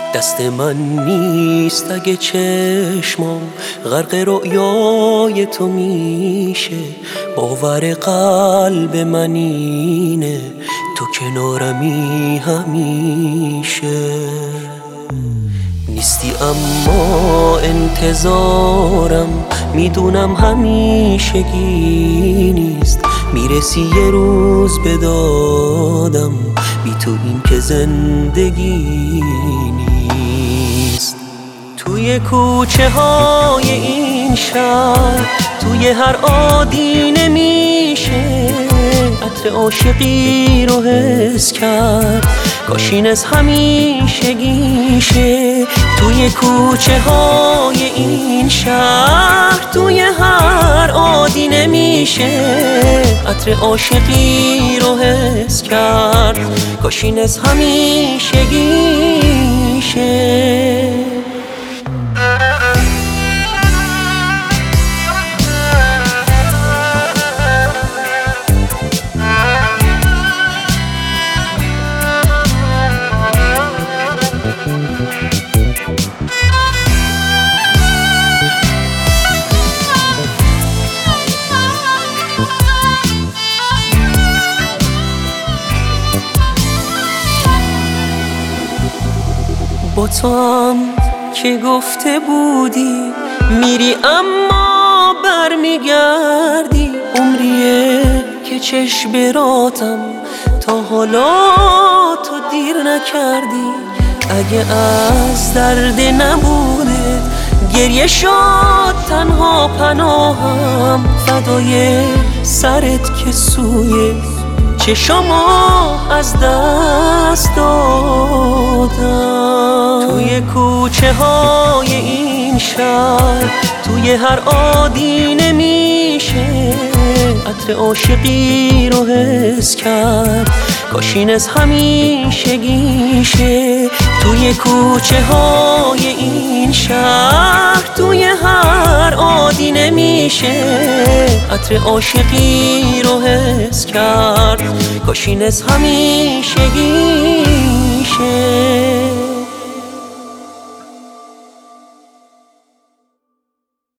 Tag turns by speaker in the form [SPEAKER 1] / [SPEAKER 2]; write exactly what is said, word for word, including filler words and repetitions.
[SPEAKER 1] دست من نیست اگه چشمم غرق رؤیای تو میشه. باور قلب من اینه تو کنارمی همیشه. نیستی اما انتظارم میدونم همیشگی نیست. میرسی یه روز به دادم بی تو این که زندگی نیست. توی کوچه های این شهر توی هر آدینه میشه عطر عاشقی رو حس کرد. کاش این از همیشگیشه. توی کوچه های این شهر توی هر آدینه میشه عطر عاشقی رو حس کرد. کاش این از همیشگیشه. با تو هم که گفته بودی میری اما برمیگردی. عمریه که چشم براتم تا حالا تو دیر نکردی. اگه از درد نبوده گریه شد تنها پناهم. فدای سرت که سوی چشما از دست دادم. توی کوچه های این شهر توی هر آدینه میشه عطر عاشقی رو حس کرد. کاش این از همیشگیشه. توی کوچه های این شهر توی هر آدینه میشه عطر عاشقی رو حس کرد. کاش این از همیشگیشه.